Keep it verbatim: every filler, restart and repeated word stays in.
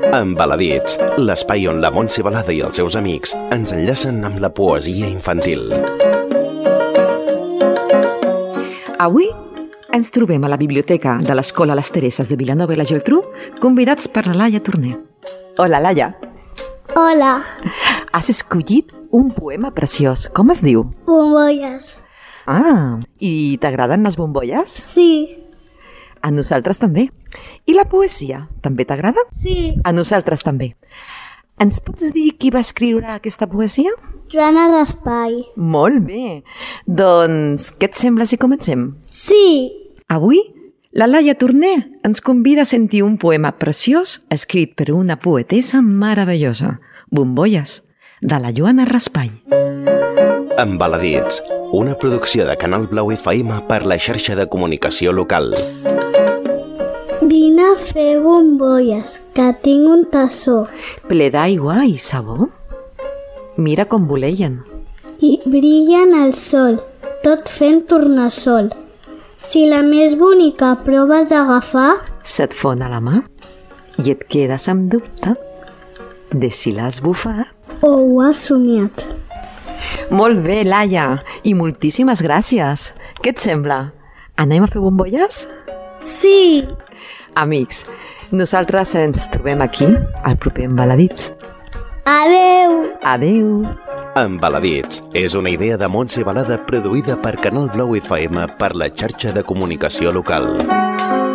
Embaladits, l'espai on la Montse Balada i els seus amics ens enllacen amb la poesia infantil. Avui ens trobem a la biblioteca de l'Escola Les Tereses de Vilanova i la Geltrú, convidats per la Laia Torner. Hola, Laia. Hola. Has escollit un poema preciós. Com es diu? Bombolles. Ah, i t'agraden les bombolles? Sí. A nosaltres també. I la poesia, també t'agrada? Sí. A nosaltres també. Ens pots dir qui va escriure aquesta poesia? Joana Raspall. Molt bé. Doncs, què et sembla si comencem? Sí. Avui, la Laia Torner ens convida a sentir un poema preciós escrit per una poetessa meravellosa, Bombolles, de la Joana Raspall. Embaladits, una producció de Canal Blau F M per la xarxa de comunicació local. Vine a fer bombolles, que tinc un tassó. Ple d'aigua i sabó. Mira com voleien. I brillen al sol, tot fent tornassol. Si la més bonica proves d'agafar, se't fon a la mà i et quedes amb dubte de si l'has bufat o ho has somiat. Molt bé, Laia, i moltíssimes gràcies. Què et sembla? Anem a fer bombolles? Sí! Amics, nosaltres ens trobem aquí, al proper Embaladits. Adeu! Adeu! Embaladits és una idea de Montse Balada produïda per Canal Blau F M per la xarxa de comunicació local.